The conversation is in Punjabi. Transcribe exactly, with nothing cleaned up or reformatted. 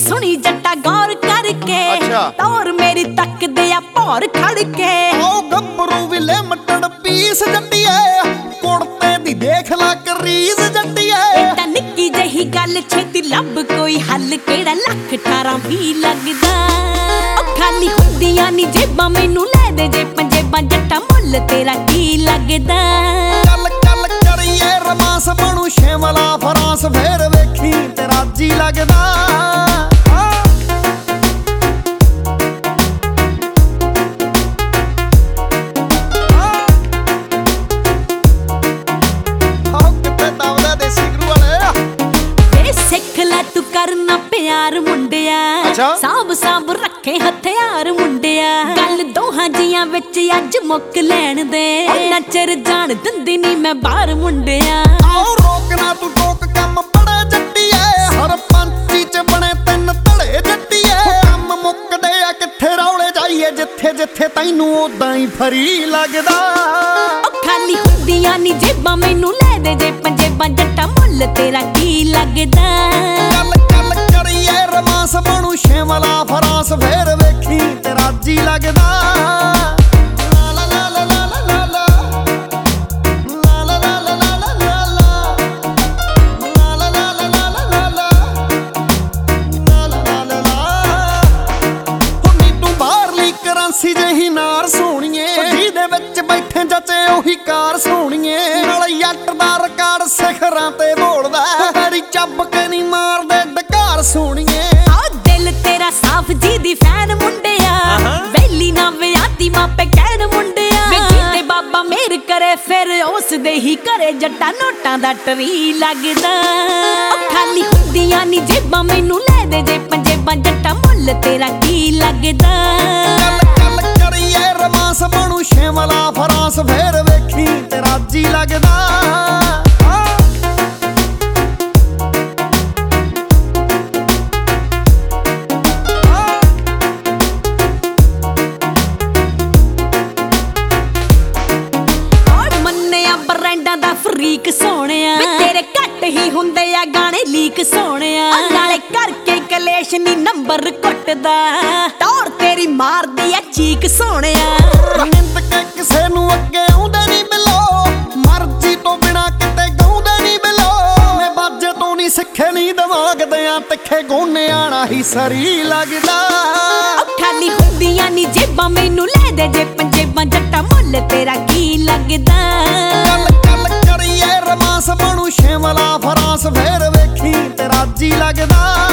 ਸੁਣੀ ਜੱਟਾ ਗੌਰ ਕਰਕੇ ਤੌਰ ਮੇਰੀ ਤੱਕਦੇ ਆ ਭੌਰ ਖੜ ਕੇ। ਓ ਗੱਭਰੂ ਵੀ ਲਿਮਟਡ ਪੀਸ ਜੱਟੀਏ ਕੁੜਤੇ ਦੀ ਦੇਖ ਲਾ ਕਰੀਜ਼ ਜੱਟੀਏ। ਇਹ ਤਾਂ ਨਿੱਕੀ ਜਿਹੀ ਗੱਲ ਛੇਤੀ ਲੱਭ ਕੋਈ ਹੱਲ ਕਿਹੜਾ ਲੱਖ ਅਠਾਰਾਂ ਵੀਹ ਲੱਗਦਾ। ਉਹ ਖਾਲੀ ਹੁੰਦੀਆਂ ਨੀ ਜੇਬਾਂ ਮੈਨੂੰ ਲੈ ਦੇ ਜੇ ਪੰਜੇਬਾਂ ਜੱਟਾ ਮੁੱਲ ਤੇਰਾ ਕੀ ਲੱਗਦਾ। ਚੱਲ ਚੱਲ ਕਰੀਏ ਰਮਾਸ ਬਣੂ ਸ਼ਿਮਲਾ ਫਰਾਂਸ ਫੇਰ ਵੇਖੀ ਤੇਰਾ ਜੀ ਲੱਗਦਾ। ਕਰਨਾ ਪਿਆਰ ਮੁੰਡਿਆ ਸਾਂਭ ਸਾਂਭ ਰੱਖੇ ਹਥਿਆਰ ਮੁੰਡਿਆ। ਗੱਲ ਦੋਹਾਂ ਜੀਆਂ ਵਿੱਚ ਅੱਜ ਮੁੱਕ ਲੈਣ ਦੇ ਉਹਨਾਂ ਚਿਰ ਜਾਣ ਦਿੰਦੀ ਨੀ ਮੈਂ ਬਾਹਰ ਮੁੰਡਿਆ। ਆਓ ਰੋਕਣਾ ਤੂੰ ਟੋਕ ਕੰਮ ਬੜਾ ਜੱਟੀਏ ਹਰ ਪੰਚੀ ਚ ਬਣੇ ਤਿੰਨ ਧੜੇ ਜੱਟੀਏ। ਕੰਮ ਮੁੱਕਦੇ ਆ ਕਿੱਥੇ ਰੌਲੇ ਜਾਈਏ ਜਿੱਥੇ ਜਿੱਥੇ ਤੈਨੂੰ ਉਦਾਂ ਹੀ ਫਰੀ ਲੱਗਦਾ। ਉਹ ਖਾਲੀ ਹੁੰਦੀਆਂ ਨੀ ਜੇਬਾਂ ਮੈਨੂੰ ਲੈ ਦੇ ਜੇ ਪੰਜੇਬਾਂ ਜੱਟਾ ਮੁੱਲ ਤੇਰਾ ਕੀ ਲੱਗਦਾ। ਰਮਾਸ ਬਣੂ ਸ਼ਿਮਲਾ ਫਰਾਂਸ ਫੇਰ ਵੇਖੀ ਤੇਰਾ ਜੀ ਲੱਗਦਾ। ਕਰੰਸੀ ਜਿਹੀ ਨਾਰ ਸੋਹਣੀਏ ਜਿਹਦੇ ਵਿੱਚ ਬੈਠੇ ਜੱਚੇ ਉਹੀ ਕਾਰ ਸੋਹਣੀਏ। ਨਾਲ ਜੱਟ ਦਾ ਰਿਕਾਰਡ ਸਿਖਰਾਂ ਤੇ ਬੋਲਦਾ ਤੇਰੀ ਚੱਬ ਕੇ ਨਹੀਂ ਮਾਰਦੇ ਡਕਾਰ ਸੋਹਣੀਏ। ਆ ਦਿਲ ਤੇਰਾ ਸਾਫ ਜੀ ਦੀ ਫੈਨ ਮੁੰਡਿਆ ਵੈਲੀ ਨਾ ਵਿਆਹਤੀ ਮਾਪੇ ਕਹਿਣ ਮੁੰਡਿਆ। ਵੇ ਜੀਤੇ ਬਾਬਾ ਮੇਰ ਕਰੇ ਫਿਰ ਉਸ ਦੇ ਹੀ ਘਰੇ ਜੱਟਾ ਨੋਟਾਂ ਦਾ ਟਰੀ ਲੱਗਦਾ। ਉਹ ਖਾਲੀ ਹੁੰਦੀਆਂ ਨੀ ਜੇਬਾਂ ਮੈਨੂੰ ਲੈ ਦੇ ਜੇ ਪੰਜੇਬਾਂ ਜੱਟਾ ਮੁੱਲ ਤੇਰਾ ਕੀ ਲੱਗਦਾ। ਰਮਾਸ ਬਣੂ ਸ਼ਿਮਲਾ ਫਰਾਂਸ ਫੇਰ ਵੇਖੀ ਤੇਰਾ ਜੀ ਲੱਗਦਾ। ਮੰਨਿਆ ਬਰੈਂਡਾਂ ਦਾ ਫਰੀਕ ਸੋਹਣਿਆ ਤੇਰੇ ਘੱਟ ਹੀ ਹੁੰਦੇ ਆ ਗਾਣੇ ਲੀਕ ਸੋਹਣਿਆ। ਨਾਲੇ ਕਰਕੇ ਕਲੇਸ਼ ਨੀ ਨੰਬਰ ਘੁੱਟਦਾ ਟੌਰ ਤੇਰੀ ਮਾਰਦੀ ਆ ਚੀਕ ਸੋਹਣਿਆ। ਨਿੰਦ ਕੇ ਕਿਸੇ ਨੂੰ ਅੱਗੇ ਆਉਂਦੇ ਨੀ ਬਿਲੋ ਮਰਜ਼ੀ ਤੋਂ ਬਿਨਾ ਕਿਤੇ ਗਾਉਂਦੇ ਨੀ ਬਿਲੋ। ਮੈਂ ਬਾਜੇ ਤੋਂ ਨੀ ਸਿੱਖੇ ਨੀ ਦਿਮਾਗ ਦਿਆਂ ਤਿੱਖੇ ਗੋਨੇ ਆਣਾ ਹੀ ਸਰੀ ਲੱਗਦਾ। ਖਾਲੀ ਹੁੰਦੀਆਂ ਨੀ ਜੇਬਾਂ ਮੈਨੂੰ ਲੈ ਦੇ ਜੇ ਪੰਜੇਬਾਂ ਜੱਟਾ ਮੁੱਲ ਤੇਰਾ ਕੀ ਲੱਗਦਾ। ਚੱਲ ਚੱਲ ਕਰੀਏ ਰਮਾਸ ਬਣੂ ਸ਼ਿਮਲਾ ਫਰਾਂਸ ਫੇਰ ਵੇਖੀ ਤੇਰਾ ਜੀ ਲੱਗਦਾ।